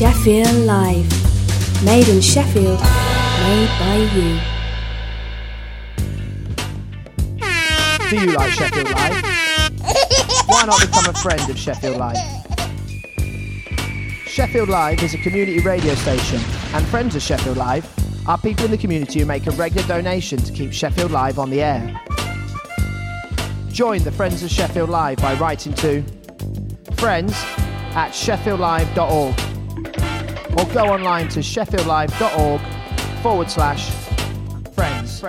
Sheffield Live. Made in Sheffield, made by you. Do you like Sheffield Live? Why not become a friend of Sheffield Live? Sheffield Live is a community radio station, and friends of Sheffield Live are people in the community who make a regular donation to keep Sheffield Live on the air. Join the Friends of Sheffield Live by writing to friends@sheffieldlive.org or go online to sheffieldlive.org/friends.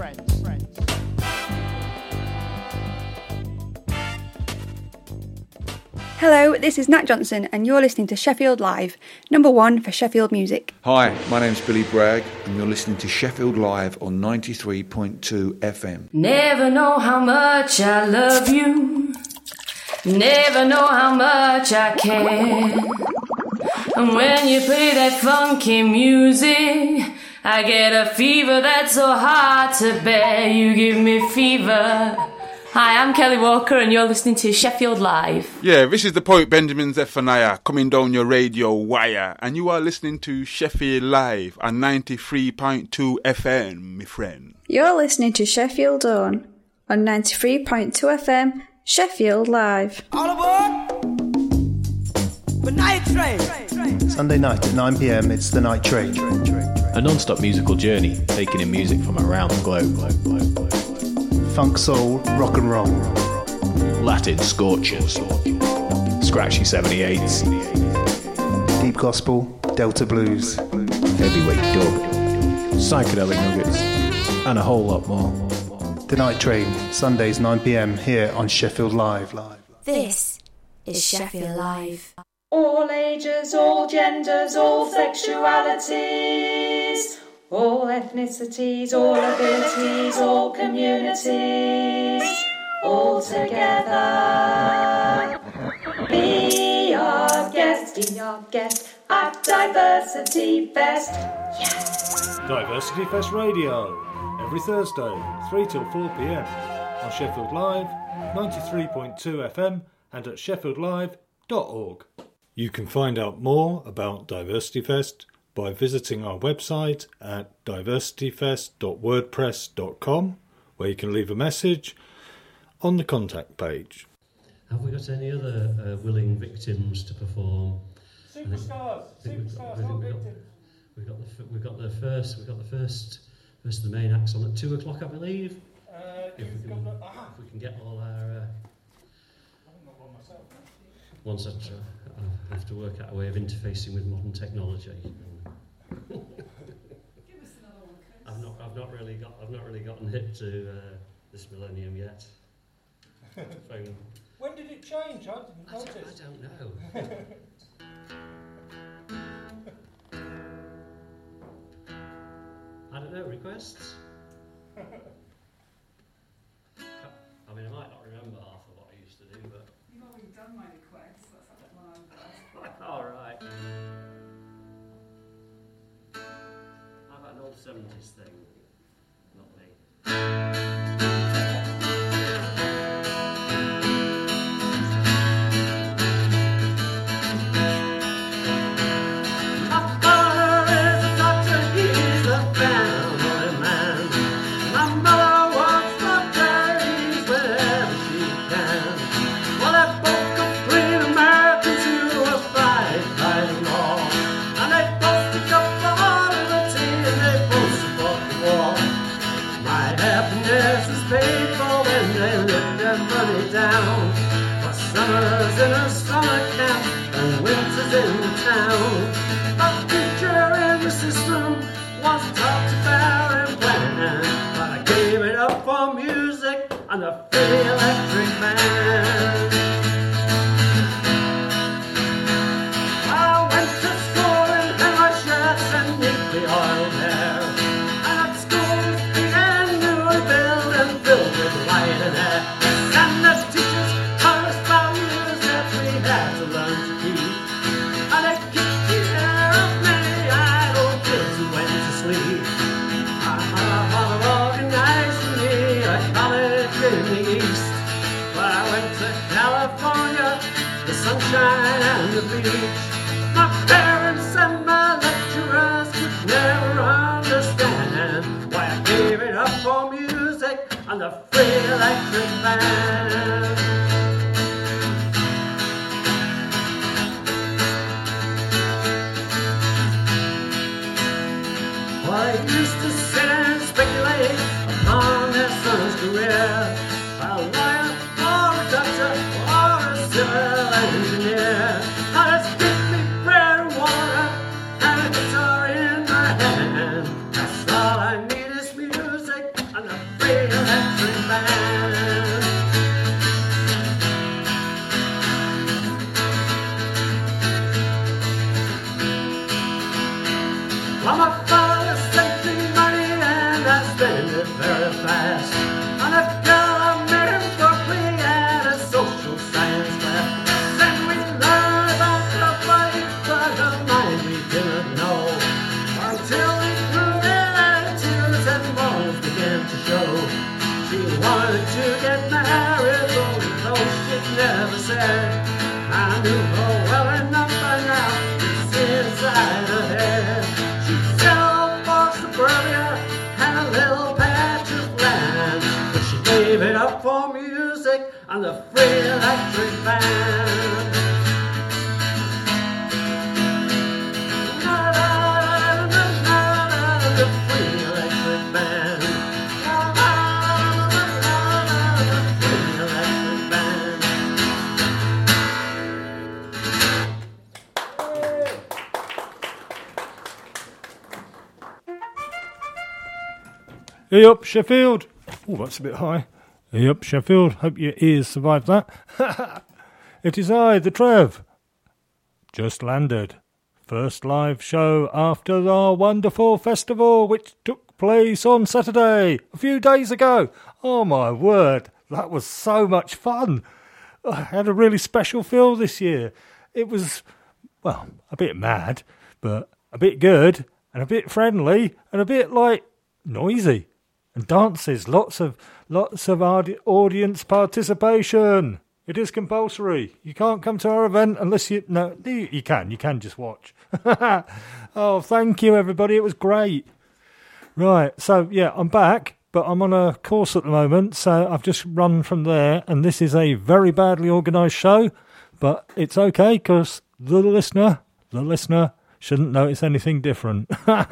Hello, this is Nat Johnson and you're listening to Sheffield Live, number one for Sheffield music. Hi, my name's Billy Bragg and you're listening to Sheffield Live on 93.2 FM. Never know how much I love you, never know how much I care. And when you play that funky music, I get a fever that's so hard to bear. You give me fever. Hi, I'm Kelly Walker and you're listening to Sheffield Live. Yeah, this is the poet Benjamin Zephaniah coming down your radio wire, and you are listening to Sheffield Live on 93.2 FM, my friend. You're listening to Sheffield On 93.2 FM, Sheffield Live. All aboard! The Night Train! Sunday night at 9 p.m, it's the Night Train. A non-stop musical journey, taking in music from around the globe. Funk, soul, rock and roll. Latin scorchers. Scratchy 78s. Deep gospel, Delta blues. Heavyweight dub. Psychedelic nuggets. And a whole lot more. The Night Train, Sundays 9 p.m, here on Sheffield Live. This is Sheffield Live. All ages, all genders, all sexualities, all ethnicities, all abilities, all communities, all together. Be our guest at Diversity Fest. Yes! Diversity Fest Radio, every Thursday, 3 till 4 p.m. on Sheffield Live, 93.2 FM and at sheffieldlive.org. You can find out more about Diversity Fest by visiting our website at diversityfest.wordpress.com, where you can leave a message on the contact page. Have we got any other willing victims to perform? Superstars. We've got the first of the main acts on at 2 o'clock, I believe. If we can get all our. I haven't got one myself. Once I have to work out a way of interfacing with modern technology. Give us another one, Chris. I've not really gotten hip to this millennium yet. Phone. When did it change? I didn't notice. I don't know. I don't know. Requests? I mean, I might not remember half of what I used to do, but You've already done my requests. Let's have that one over. all right. How about an old 70s thing? Not me. My father is a doctor, he's a family man. My mother works for charities wherever she can. Well, they're both complete Americans who are fighting by the law. And they both pick up for liberty and they both support the war. My happiness is paid for when they let their money down. For summers in a summer camp and winters in the town. The future in the system was taught to bear and plan, but I gave it up for music and the free electric band. I went to school in hammer shirts and neatly oiled hair, and at school the annual building filled with light and air. And the teachers taught us values that we had to learn to keep, and it kicked the air of many idle kids who went to sleep. My mother organized me a college in the East, but I went to California, the sunshine and the beach. My parents band. Well, I used to sit and speculate upon their son's career, a lawyer or a doctor or a civil engineer. Now let's give me bread and water and a guitar in my hand. That's all I need is music and a free electric band. Well, my father sent me money and I spent it very fast. And a girl I met him for free at a social science class. Then we learned about the body, but her mind we didn't know. Until we grew their attitudes and morals began to show. She wanted to get married, though she'd never said. I knew her well enough by now to see inside her head. She settled for suburbia and a little patch of land, but she gave it up for music and the free electric band. The free electric band. The free electric band. Hey up, Sheffield. Oh, that's a bit high. Hey up, Sheffield. Hope your ears survived that. It is I, the Trev. Just landed. First live show after our wonderful festival, which took place on Saturday, a few days ago. Oh, my word. That was so much fun. I had a really special feel this year. It was, well, a bit mad, but a bit good, and a bit friendly, and a bit, noisy. And dances, lots of audience participation. It is compulsory. You can't come to our event unless you can just watch. Oh, thank you everybody, it was great. Right, so yeah, I'm back, but I'm on a course at the moment, so I've just run from there, and this is a very badly organised show, but it's okay, because the listener shouldn't notice anything different.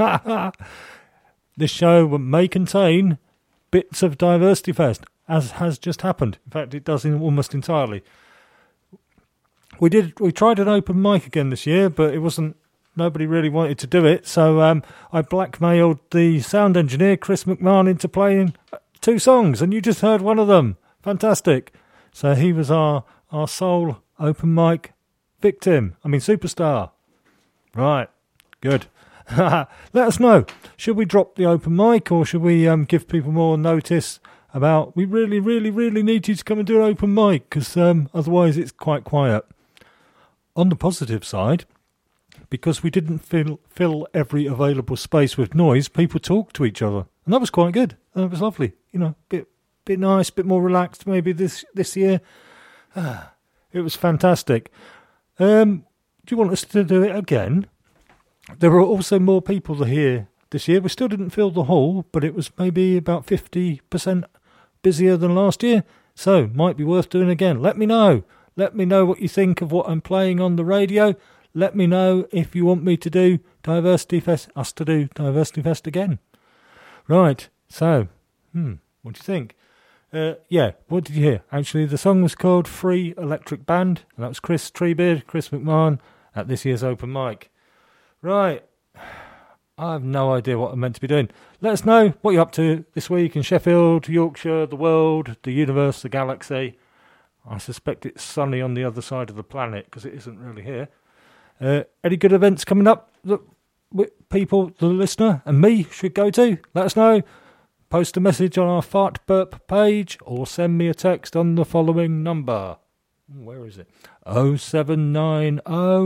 This show may contain bits of Diversity Fest, as has just happened. In fact, it does almost entirely. We tried an open mic again this year, but nobody really wanted to do it, so I blackmailed the sound engineer, Chris McMahon, into playing 2 songs, and you just heard one of them. Fantastic. So he was our sole open mic superstar. Right, good. Let us know. Should we drop the open mic, or should we give people more notice about we really, really, really need you to come and do an open mic, because otherwise it's quite quiet. On the positive side, because we didn't fill every available space with noise, people talked to each other, and that was quite good. That was lovely. Bit nice, bit more relaxed maybe this year. It was fantastic. Do you want us to do it again? There were also more people here this year. We still didn't fill the hall, but it was maybe about 50% busier than last year. So, might be worth doing again. Let me know. Let me know what you think of what I'm playing on the radio. Let me know if you want me to do Diversity Fest again. Right, so, what do you think? What did you hear? Actually, the song was called Free Electric Band, and that was Chris Treebeard, Chris McMahon, at this year's open mic. Right, I have no idea what I'm meant to be doing. Let us know what you're up to this week in Sheffield, Yorkshire, the world, the universe, the galaxy. I suspect it's sunny on the other side of the planet, because it isn't really here. Any good events coming up that people, the listener, and me should go to? Let us know. Post a message on our Fart Burp page, or send me a text on the following number. Where is it? 0790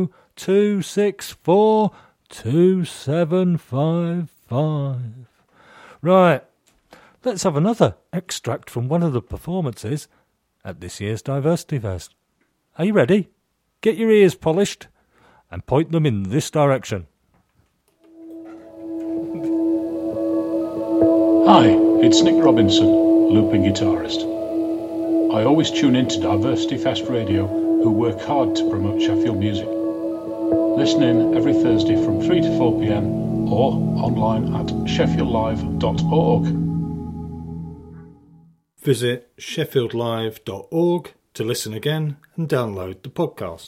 264 2755. Right, let's have another extract from one of the performances at this year's Diversity Fest. Are you ready? Get your ears polished and point them in this direction. Hi, it's Nick Robinson, looping guitarist. I always tune into Diversity Fest Radio, who work hard to promote Sheffield music. Listen in every Thursday from 3 to 4 p.m. or online at sheffieldlive.org. Visit sheffieldlive.org to listen again and download the podcast.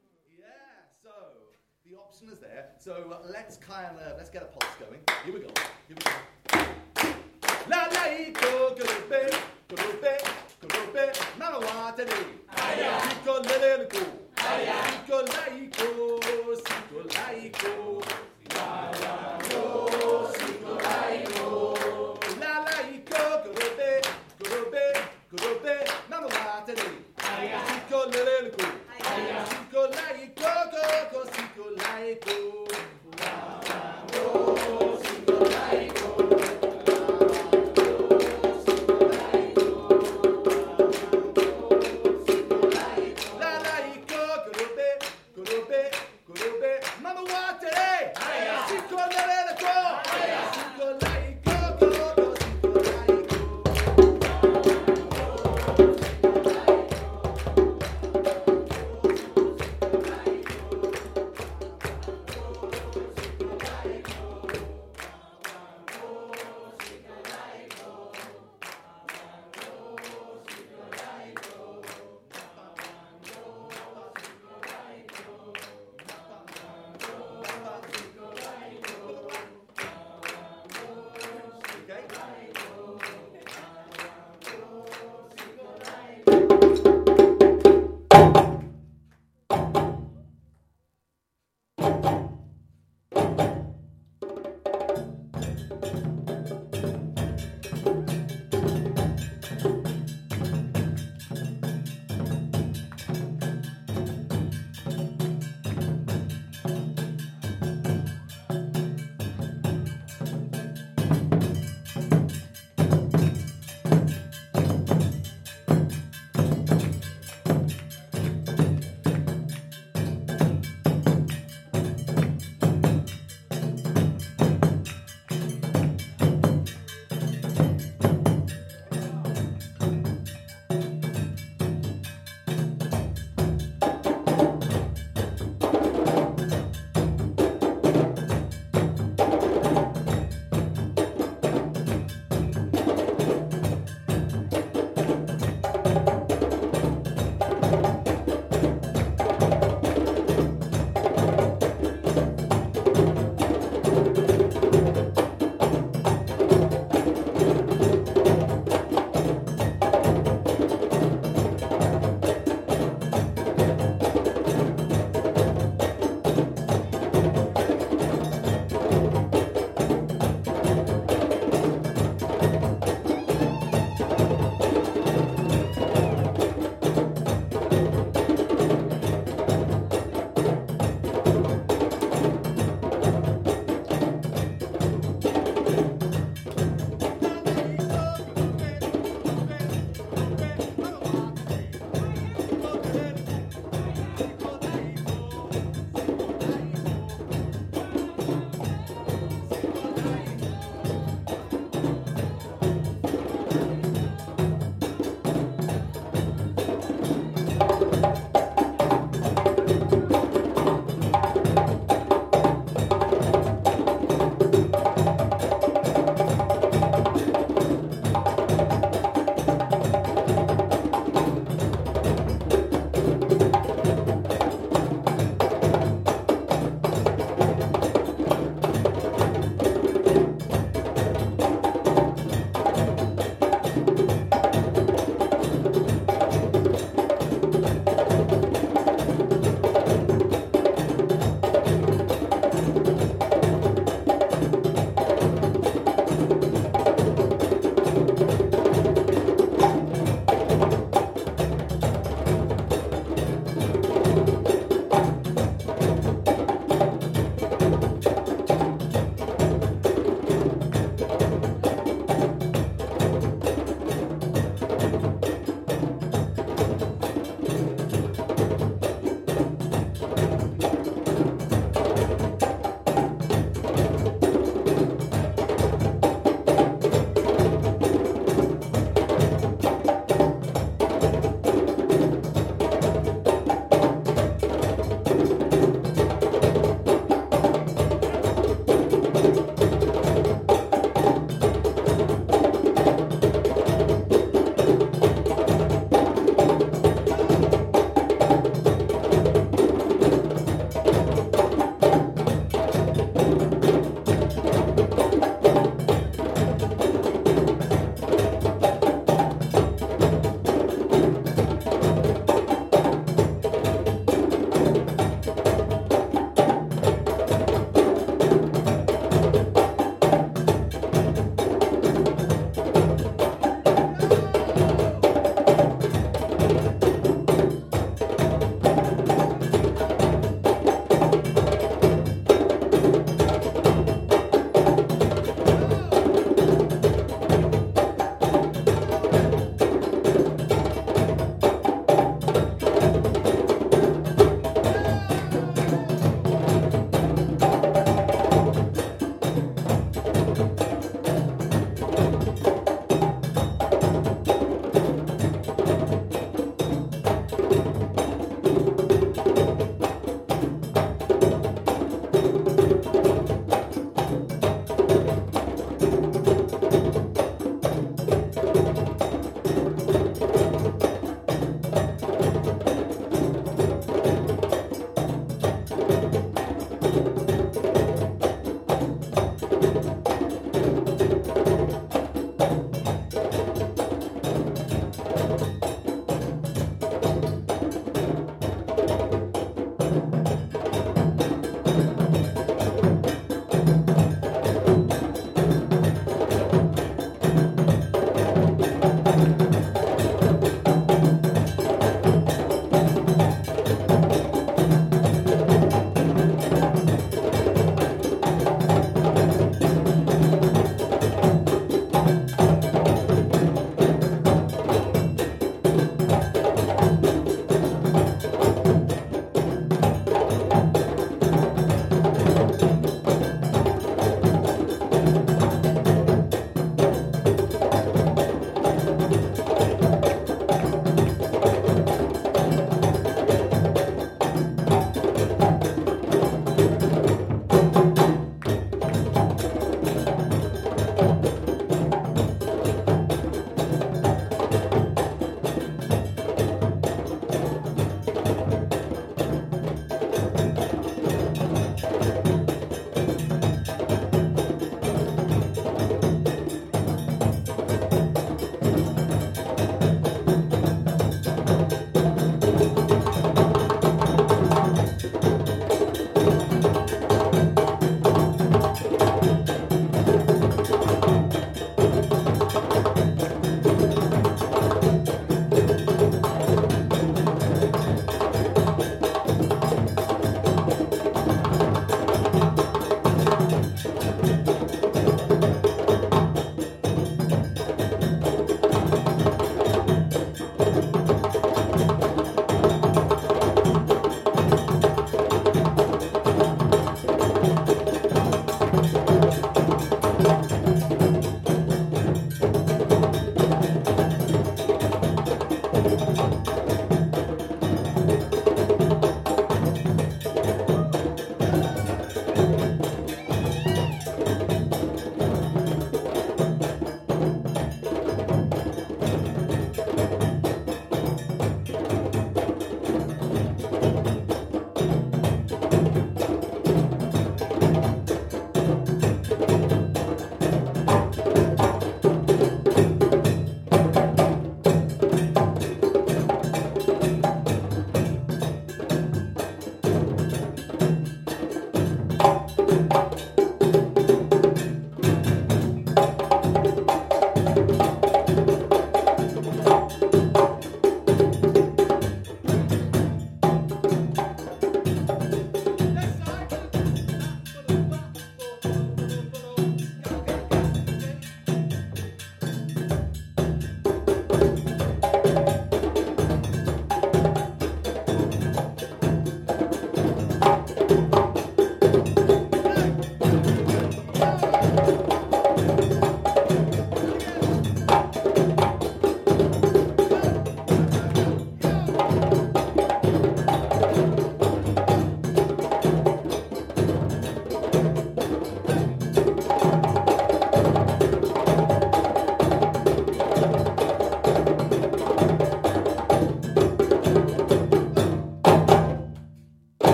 The option is there, so let's get a pulse going. Here we go. La la go be, mama want it. Siko lele go, siko laiko, siko laiko, la la go, siko laiko, la la go be, mama want it. Siko lele go, siko laiko, siko laiko, la la go, siko laiko.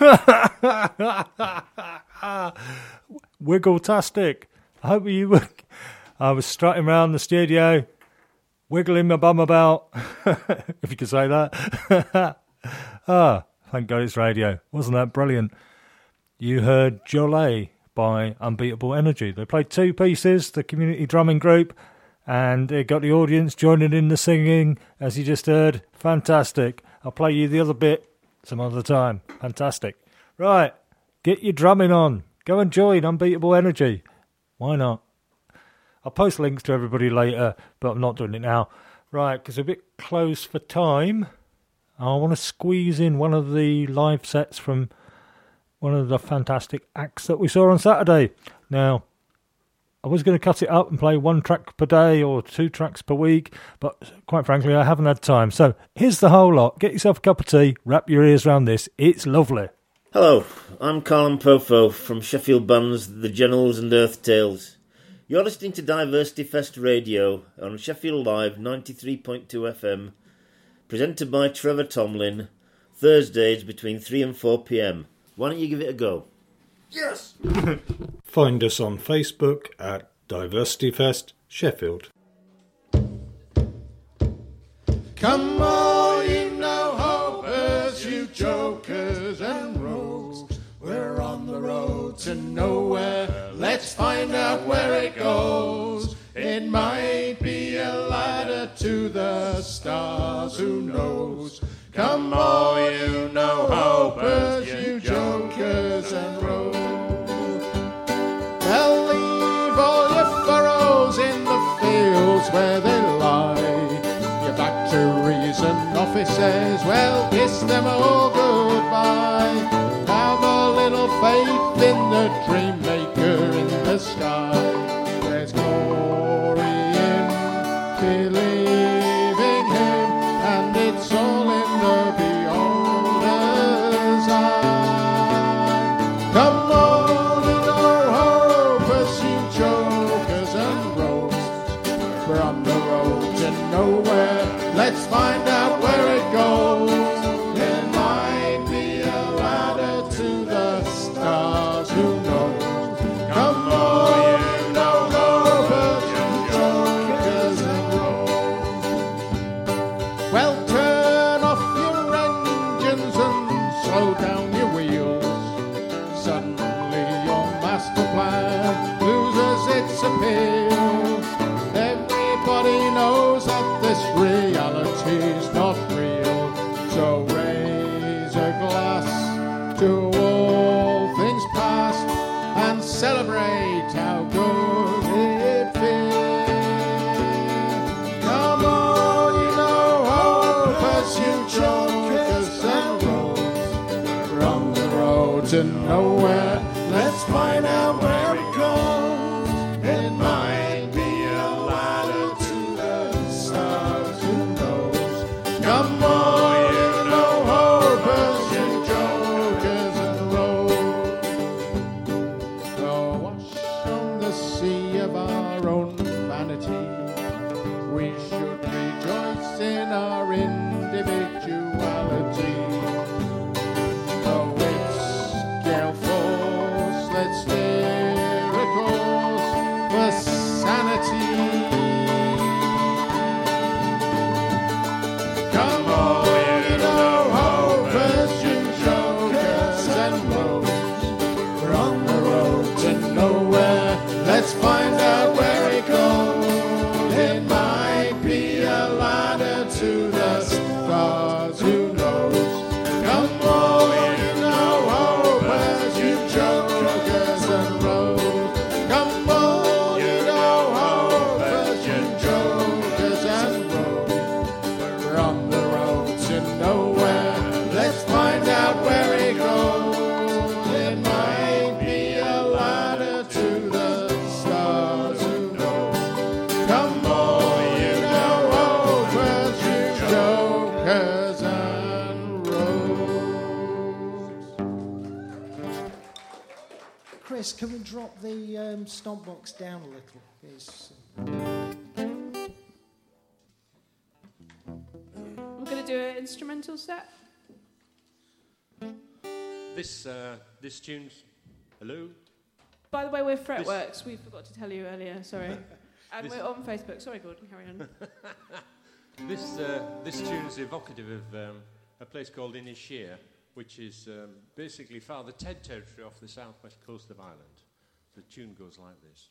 Wiggle-tastic. I hope you were... I was strutting around the studio, wiggling my bum about, if you could say that. Thank God it's radio. Wasn't that brilliant? You heard Jolie by Unbeatable Energy. They played two pieces, the community drumming group, and it got the audience joining in the singing, as you just heard. Fantastic. I'll play you the other bit some other time. Fantastic. Right, get your drumming on. Go and join Unbeatable Energy. Why not? I'll post links to everybody later, but I'm not doing it now. Right, because we're a bit close for time. I want to squeeze in one of the live sets from one of the fantastic acts that we saw on Saturday. Now, I was going to cut it up and play 1 track per day or 2 tracks per week, but quite frankly, I haven't had time. So here's the whole lot. Get yourself a cup of tea, wrap your ears around this. It's lovely. Hello, I'm Colin Pofo from Sheffield bands The Generals and Earth Tales. You're listening to Diversity Fest Radio on Sheffield Live 93.2 FM, presented by Trevor Tomlin, Thursdays between 3 and 4 p.m. Why don't you give it a go? Yes! Find us on Facebook at Diversity Fest Sheffield. Come on, you know hopers, you jokers and rogues. We're on the road to nowhere. Let's find out where it goes. It might be a ladder to the stars, who knows? Come on, you know hopers, you jokers and rogues. Well, leave all your furrows in the fields where they lie. Your factories and offices, well, kiss them all goodbye. Have a little faith in the dream maker in the sky. There's glory in believing him, and it's all in the beholder's eye. Come on, you know hopers, you jokers and rogues. We're on the road to nowhere. Let's find out where it goes. It might be a ladder to the stars, who knows? Come on, you know hopers, you jokers and rogues. Well, turn off your engines and slow down your wheels. Suddenly your master plan loses its appeal. Everybody knows that this reality's not real. So raise a glass to all things past and celebrate how good it feels. Come on, you know hopers, you jokers and rogues. We're on the road to nowhere. Let's find out where it goes. It might be a ladder to the stars, who knows? Come on, you know hopers, you jokers and rogues. Oh, wash on the sea of our own vanity. We should rejoice in our individuality. Oh, it's gale force, let's steer a course for sanity. Come on, you know hopers, you jokers and rogues. We're on the road to nowhere. Let's find out where it goes. It might be a ladder to the stars, who knows? Come on, you know hopers, you jokers and rogues. Come on, you know hopers, you jokers and rogues. We're on the road to nowhere. Let's find out where it goes. It might be a ladder to the stars, who knows? Come on, you know hopers, you jokers and rogues. Chris, can we drop the stomp box down a little? It's, We're going to do an instrumental set. This tune's... Hello? By the way, we're Fretworks. We forgot to tell you earlier, sorry. And we're on Facebook. Sorry, Gordon, carry on. This tune's evocative of a place called Inisheer, which is basically Father Ted territory off the southwest coast of Ireland. The tune goes like this.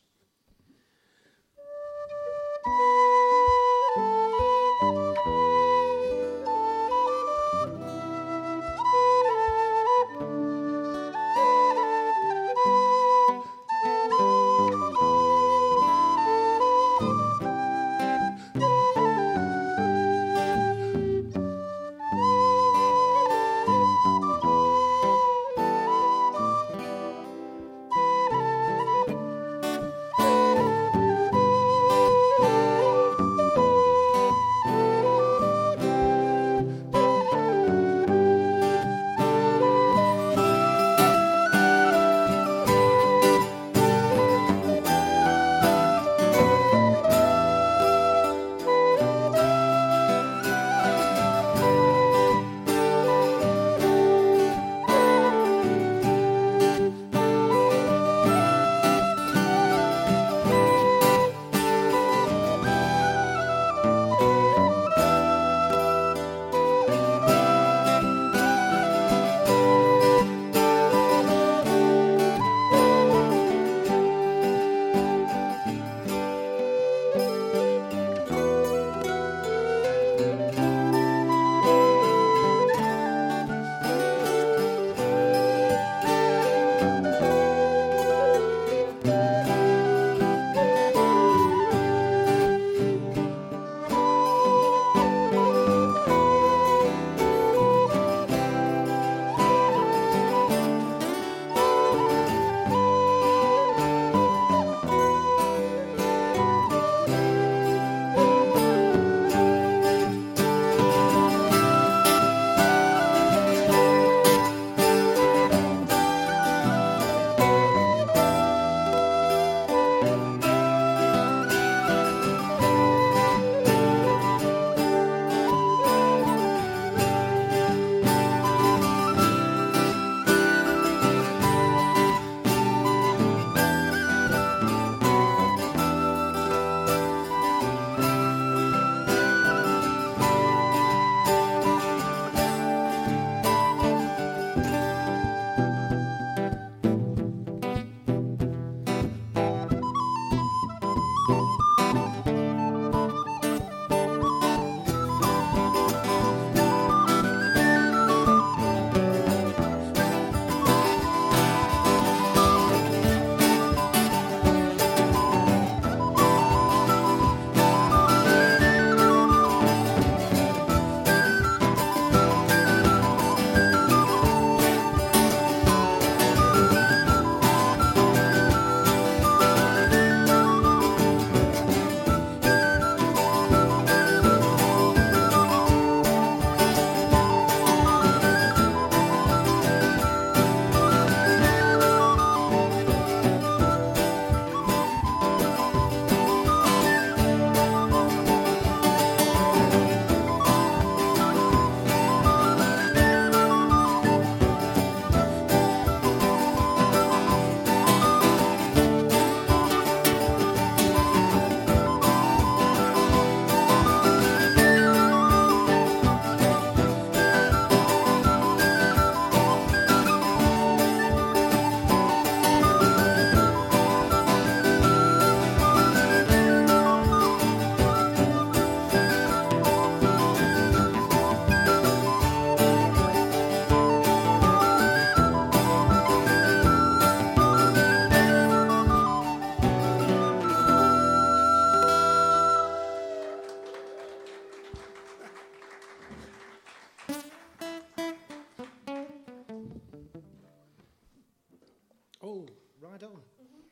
Oh, Ride On.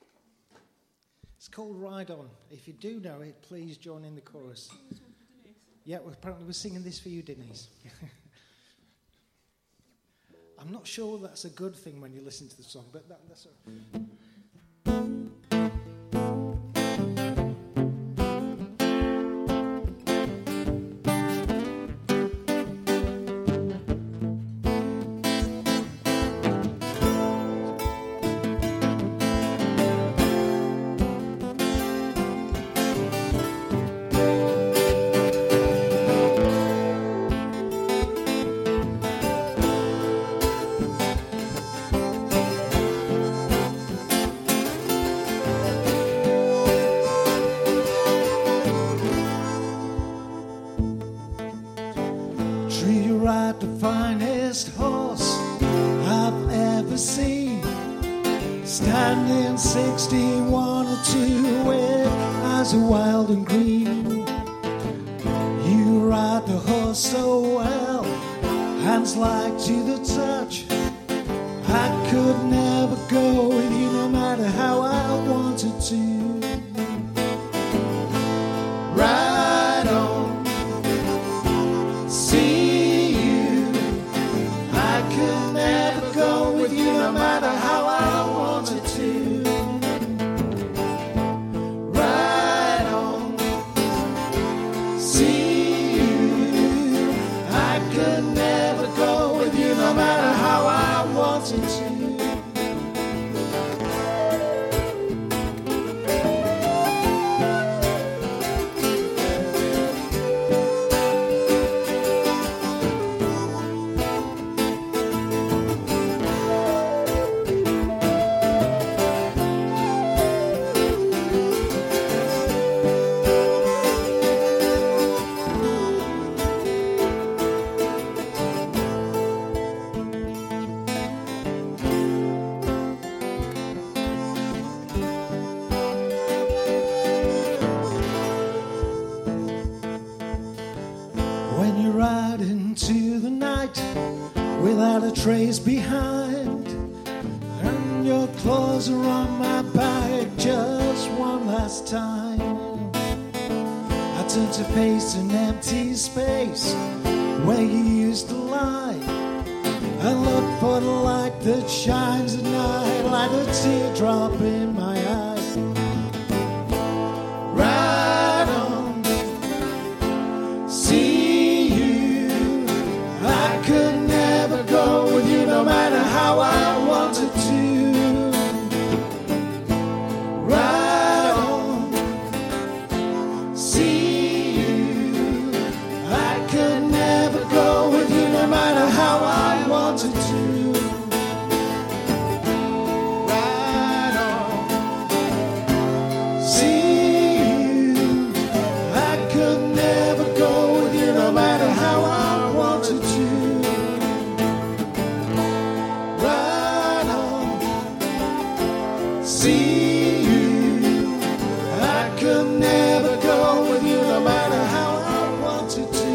It's called Ride On. If you do know it, please join in the chorus. Yeah, well, apparently we're singing this for you, Denise. I'm not sure that's a good thing when you listen to the song, but that's a... standing 61 or 2 with eyes are wild and green. You ride the horse so well, hands light to the touch. I could never go with you no matter how I wanted to. Ride on, see you. I could never go with you no matter how I wanted to. Ride on, see you. I could never go with you no matter how I wanted to. When you ride into the night without a trace behind, and your claws are on my back just one last time, I turn to face an empty space where you used to lie, and look for the light that shines at night like a teardrop in my eye. Ride on, see I could never go with you no matter how I wanted to. Ride on, see you. I could never go with you no matter how I wanted to. Ride on, see you. I could never go with you no matter how I wanted to. See you. I could never go with you no matter how I wanted to.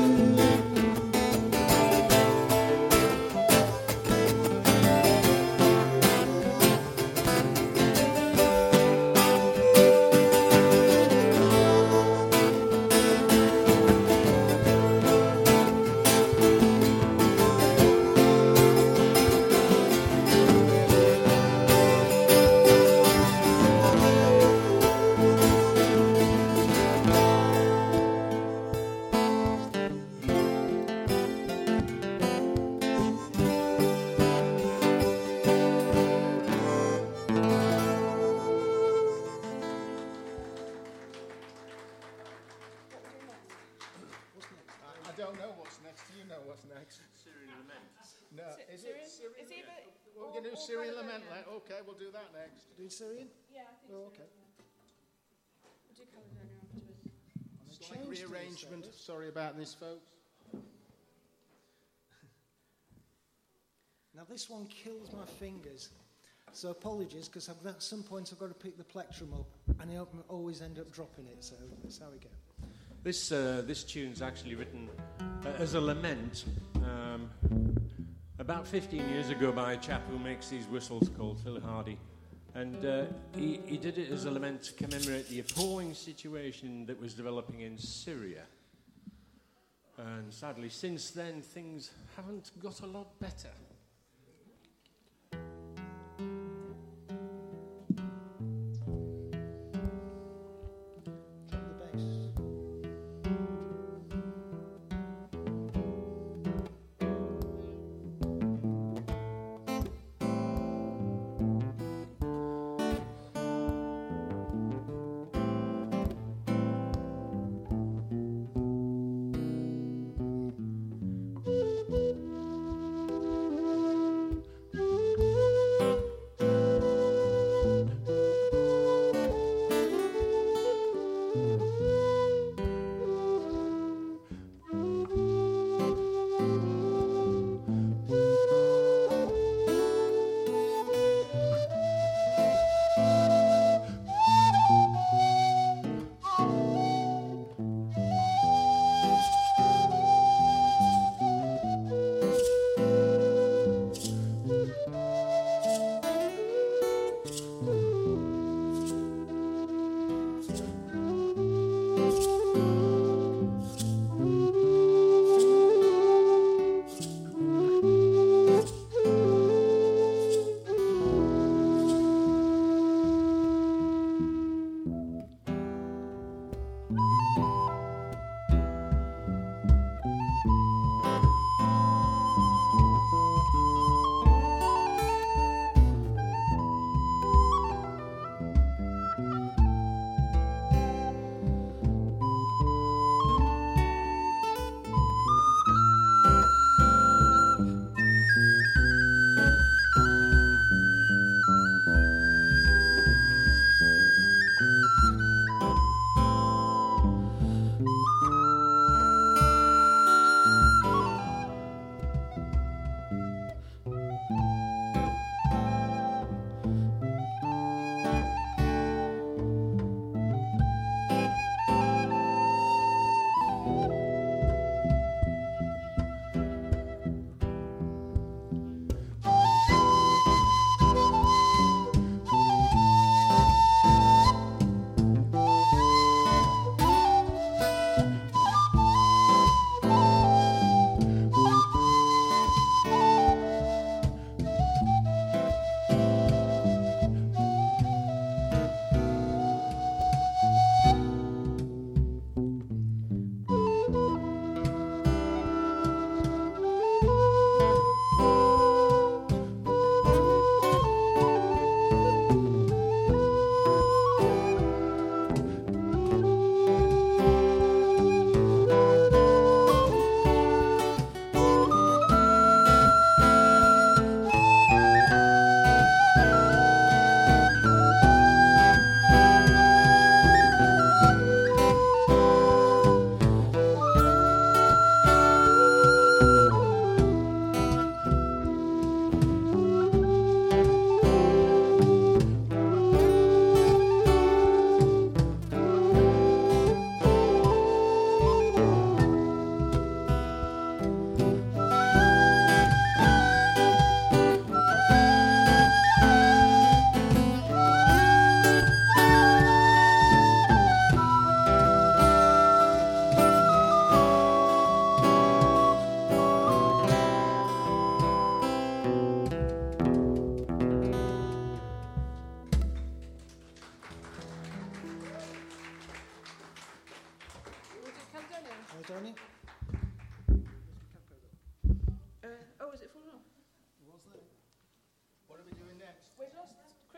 I don't know what's next. You know what's next. Syrian Lament. No, is it Syrian? It's either We're going to do Syrian Lament. Okay, we'll do that next. Do Syrian? Yeah, I think Oh, okay. We'll do Caledonia afterwards. Slight rearrangement. Sorry about this, folks. Now this one kills my fingers, so apologies because at some point I've got to pick the plectrum up, and I always end up dropping it. So that's how we go. This tune's actually written as a lament about 15 years ago by a chap who makes these whistles called Phil Hardy. And he did it as a lament to commemorate the appalling situation that was developing in Syria. And sadly, since then, things haven't got a lot better.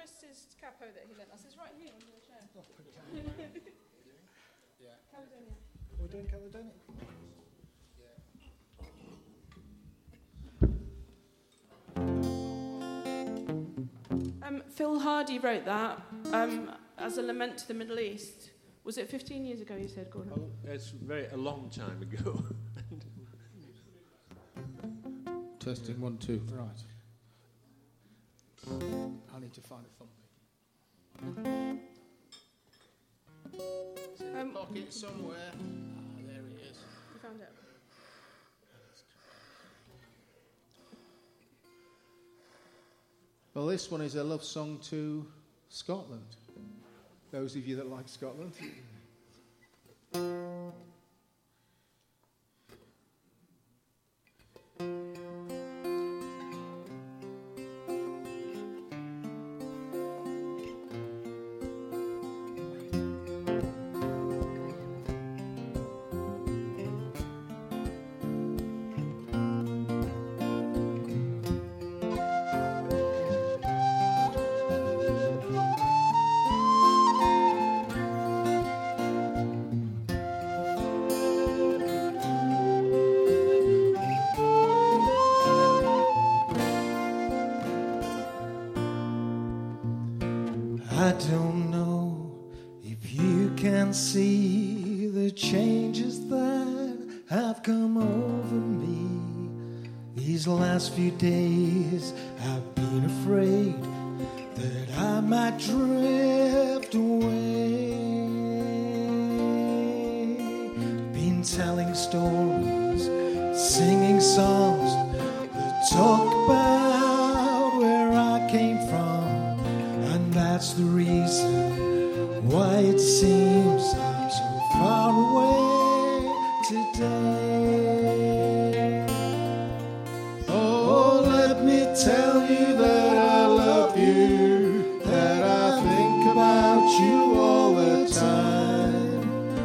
where's his capo that he lent us? It's right here under the chair. Yeah. Caledonia. We're doing Caledonia? Phil Hardy wrote that as a lament to the Middle East. Was it 15 years ago, you said, Gordon? Oh, it's a long time ago. Testing 1, 2. Right. I need to find a thumbnail. It's in the pocket somewhere. There it is. You found it? Well, this one is a love song to Scotland. Those of you that like Scotland. I don't know if you can see the changes that have come over me. These last few days I've been afraid that I might drift away. Been telling stories, singing songs that talk about where I came from. And that's the reason why it seems I'm so far away today. Oh, let me tell you that I love you, that I think about you all the time.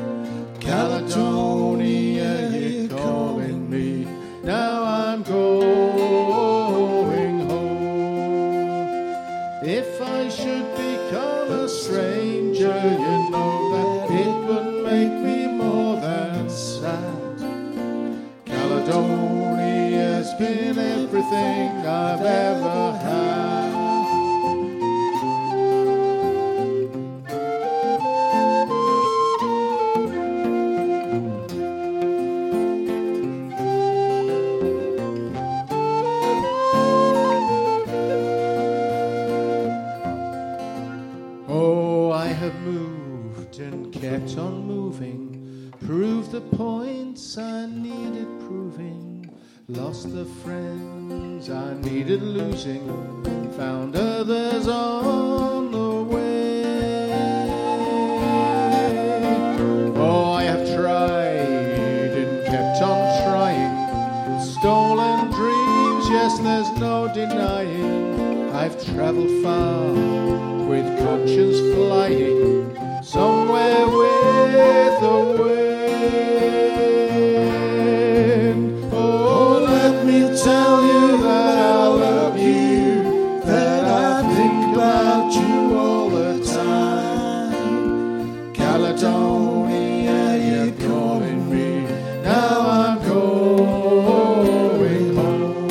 Caledonia, you're calling me, now I'm going home. If I should become a stranger, you know that it would make me more than sad. Caledonia's been everything I've ever had. Oh, I have moved and kept on moving, proved the points I needed proving, lost the friends I needed losing, found others on the way. Oh, I have tried and kept on trying, stolen dreams, yes, there's no denying. I've travelled far with conscience flying, somewhere with the wind. Oh, let me tell you that I love you, that I think about you all the time. Caledonia, you're calling me, now I'm going home.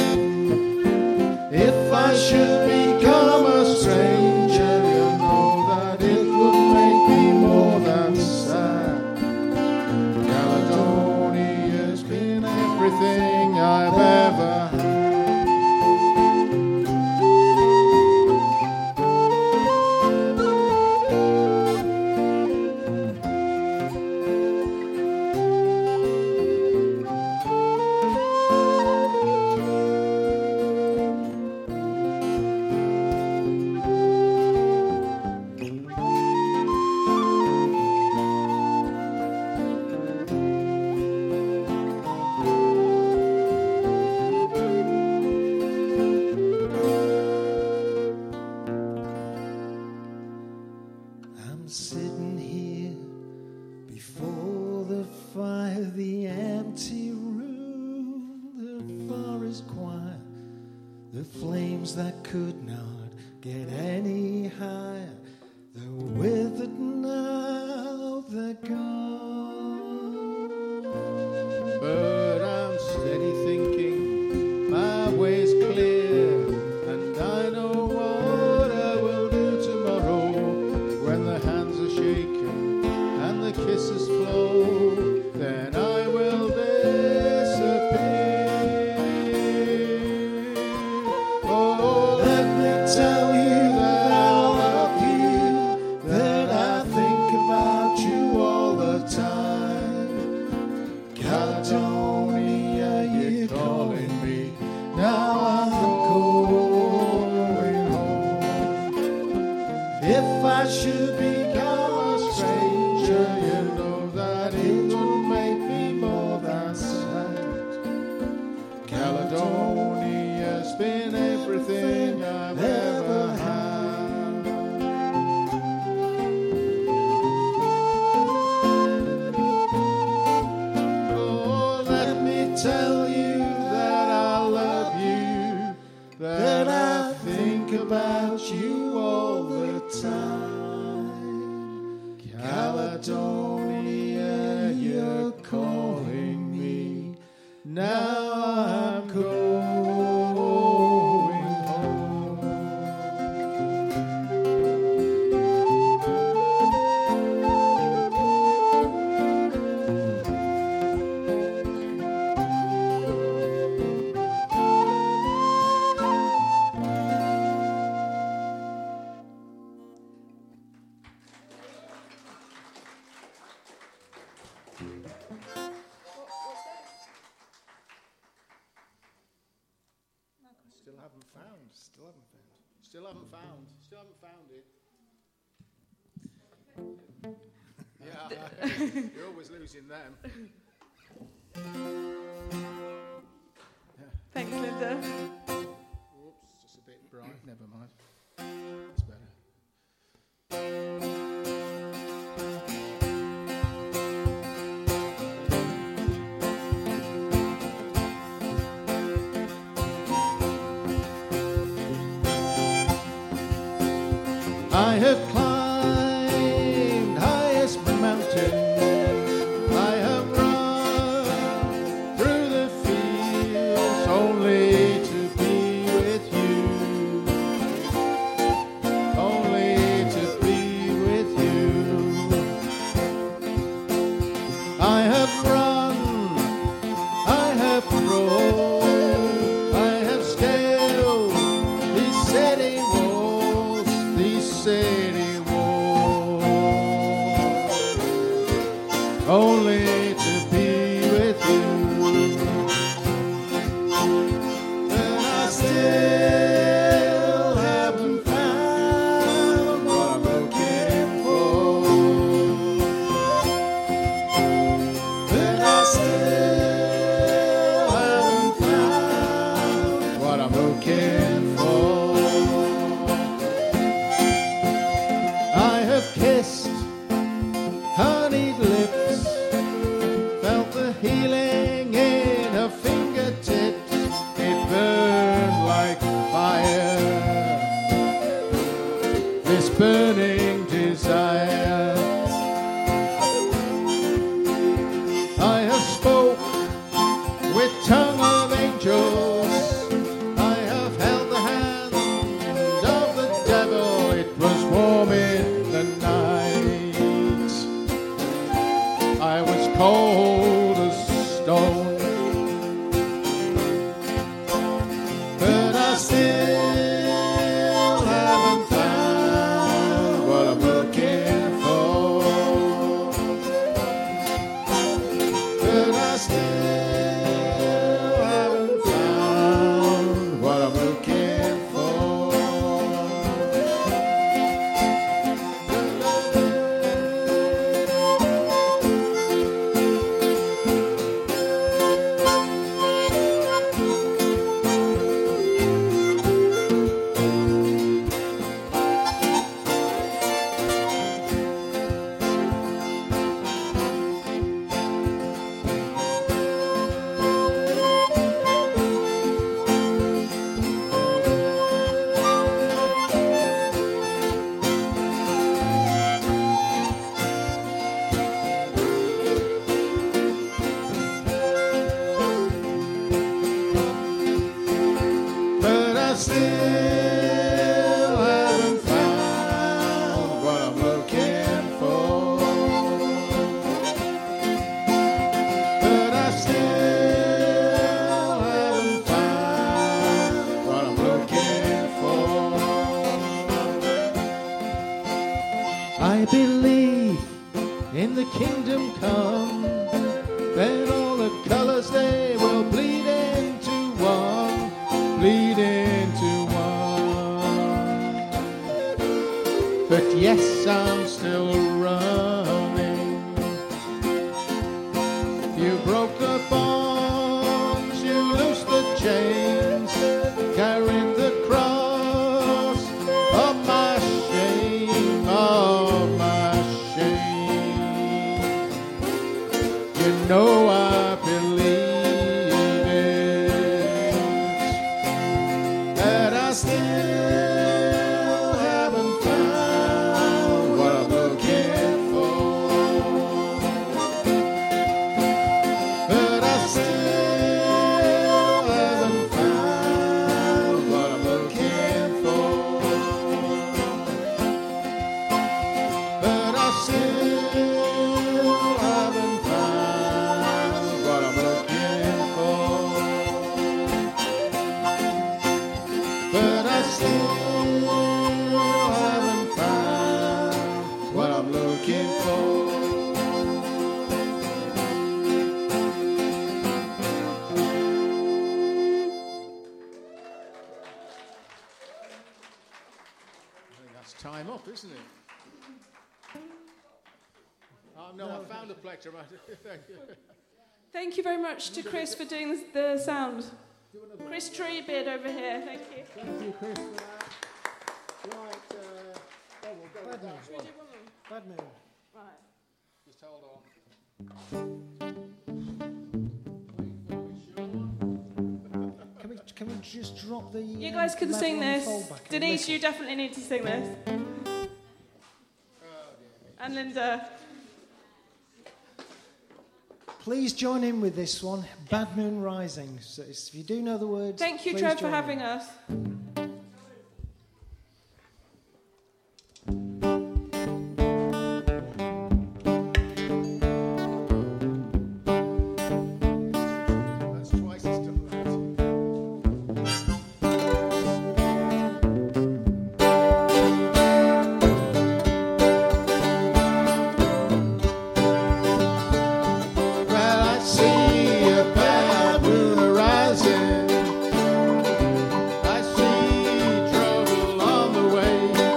If I should become a stranger, you know that it would make me more than sad. Caledonia's been everything I've ever had. I'm sitting here before the fire, the empty room, the forest quiet, the flames that could not get any higher. If I should become a stranger, you know that it will make me more than sad. Caledonia's been everything I've ever had. Oh, let me tell you that I love you, that I think about you all the time. Caledonia, you're calling me. Now I'm going home. Still haven't found it. Yeah, you're always losing them. Thanks, Linda. Whoops, just a bit bright. Never mind. It's better. I have climbed highest mountains, I have run through the fields only to be with you, only to be with you. I have run, I have crawled, I have scaled these city walls, city walls, only to be with you. And I still haven't found what I'm looking for. And I still haven't found what I'm looking for. Kissed honeyed lips, felt the healing in her fingertips. It burned like fire, this burning desire. I have spoke with tongue of angels, I have held the hand of the devil. It was warm in the night, I was cold as stone, but I still haven't found what I'm looking for. But I still haven't found what I'm looking for. I believe in the kingdom come, then all the colours they will bleed into one, bleed into one. but yes, I'm still running. You broke the bonds, you loosed the chains, carried the cross of my shame, of my shame. You know I believe it, that I still haven't found what I'm looking for. But I still haven't found what I'm looking for. But I still haven't found what I'm looking for. But I still haven't found what I'm looking for. I think that's time up, isn't it? Oh, no, I found a plectrum. Thank you. Thank you very much to Chris for doing the sound. Chris Treebeard over here, thank you. Thank you, Chris, for that. Right, we'll go with that one. Bad Moon. Right. Just hold on. Can we just drop the... You guys can sing this. Denise, you definitely need to sing this. And Linda. Please join in with this one, Bad Moon Rising. So if you do know the words, Thank you, please Trev, for join in. having us. That's twice as tough. Well, I see a bad moon rising. I see trouble on the way.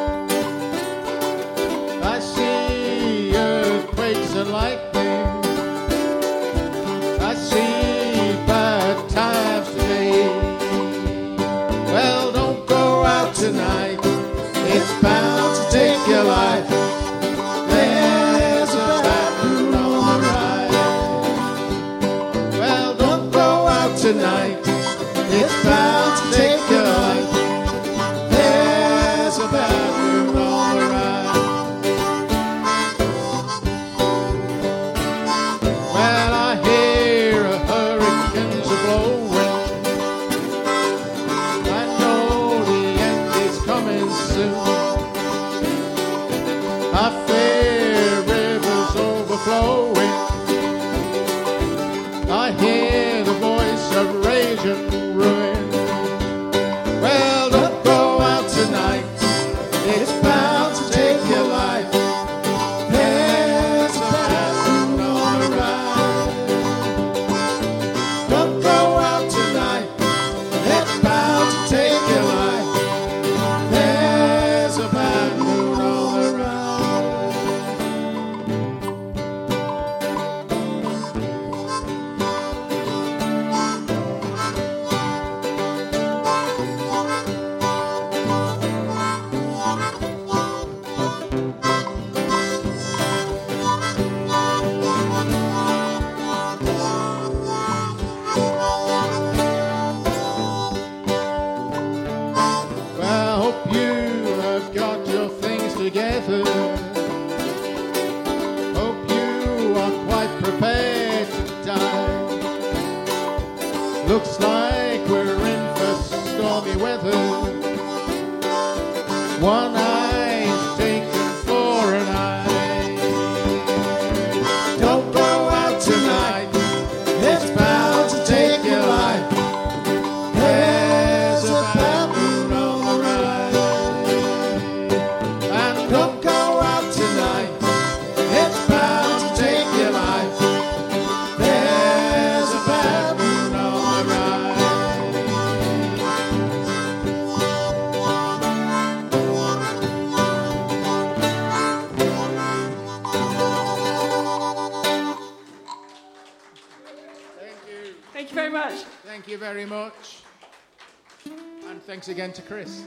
I see earthquakes and lightning. I see bad times today. Well, don't go out tonight. It's bound to take your life. There's a bad moon on the rise. Well, don't go out tonight. It's bound to take your life. There's a bad moon on the rise. Well, I hear a hurricanes are blowing. I know the end is coming soon. I fear rivers overflowing. I hear the voice of rage and ruin. Well, don't go out tonight. It's bound to take your life. There's a bad moon on the rise. Don't go out tonight. It's bound to take your life. There's a bad moon on the rise. Thank you very much. And thanks again to Chris.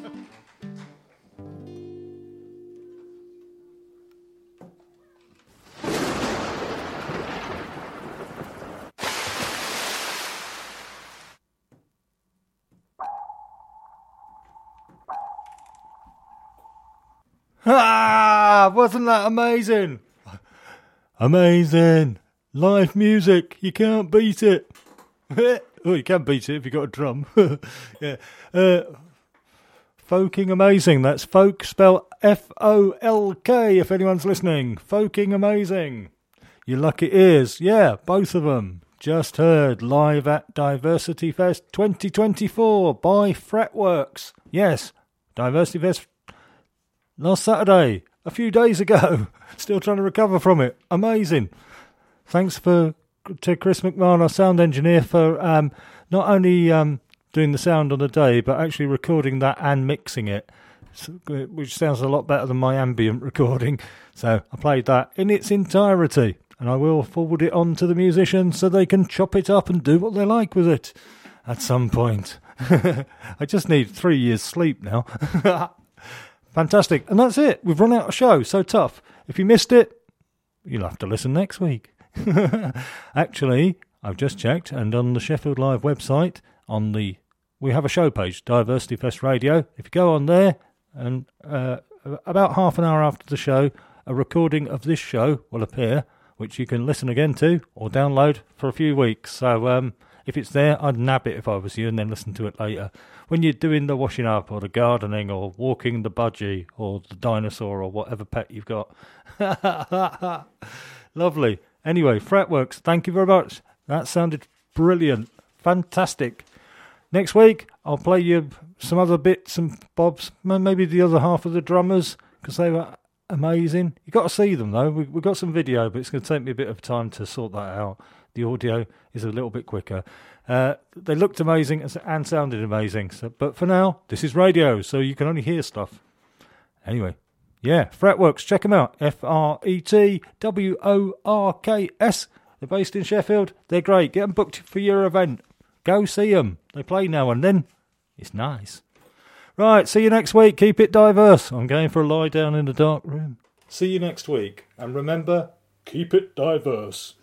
Ah, wasn't that amazing? Amazing. Live music. You can't beat it. Oh, you can beat it if you've got a drum. Yeah. Folking amazing. That's folk spelled F-O-L-K if anyone's listening. Folking amazing. Your lucky ears. Yeah, both of them. Just heard live at Diversity Fest 2024 by Fretworks. Yes, Diversity Fest last Saturday, a few days ago. Still trying to recover from it. Amazing. Thanks to Chris McMahon, our sound engineer, for not only doing the sound on the day, but actually recording that and mixing it, which sounds a lot better than my ambient recording. So I played that in its entirety, and I will forward it on to the musicians so they can chop it up and do what they like with it at some point. I just need 3 years' sleep now. Fantastic. And that's it. We've run out of show. So tough. If you missed it, you'll have to listen next week. Actually, I've just checked, and on the Sheffield Live website, we have a show page, Diversity Fest Radio. If you go on there, and about half an hour after the show, a recording of this show will appear, which you can listen again to or download for a few weeks. So if it's there, I'd nab it if I was you and then listen to it later. When you're doing the washing up or the gardening or walking the budgie or the dinosaur or whatever pet you've got. Lovely. Anyway, Fretworks, thank you very much. That sounded brilliant. Fantastic. Next week, I'll play you some other bits and bobs, maybe the other half of the drummers, because they were amazing. You've got to see them, though. We've got some video, but it's going to take me a bit of time to sort that out. The audio is a little bit quicker. They looked amazing and sounded amazing. But for now, this is radio, so you can only hear stuff. Anyway, yeah, Fretworks, check them out. Fretworks. They're based in Sheffield. They're great. Get them booked for your event. Go see them. They play now and then. It's nice. Right, see you next week. Keep it diverse. I'm going for a lie down in the dark room. See you next week. And remember, keep it diverse.